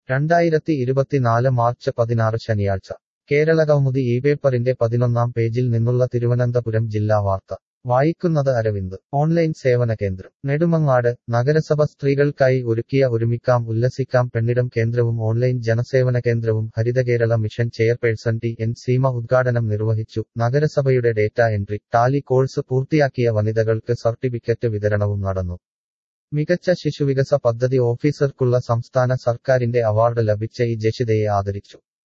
2024 March 16 ശനിയാഴ്ച കേരളകൗമുദി ഇപേപ്പറിന്റെ 11-ാം പേജിൽ നിന്നുള്ള തിരുവനന്തപുരം ജില്ലാ വാർത്ത വായിക്കുന്നത് അരവിന്ദ് ഓൺലൈൻ സേവന കേന്ദ്രം നെടുമങ്ങാട് നഗരസഭ സ്ത്രീകൾക്കായി ഒരുക്കിയ ഒരുമിക്കാം ഉല്ലസിക്കാം പെണ്ണിടം കേന്ദ്രവും ഓൺലൈൻ ജനസേവന കേന്ദ്രവും Haritha Kerala mission chairperson T N. Seema ഉദ്ഘാടനം നിർവഹിച്ചു. നഗരസഭയുടെ ഡേറ്റ എൻട്രി ടാലി കോഴ്സ് പൂർത്തിയാക്കിയ വനിതകൾക്ക് സർട്ടിഫിക്കറ്റ് വിതരണവും നടന്നു. മികച്ച ശിശുവികസ പദ്ധതി ഓഫീസർക്കുള്ള സംസ്ഥാന സർക്കാരിന്റെ അവാർഡ് ലഭിച്ച ഇ ജഷിതയെ ആദരിച്ചു.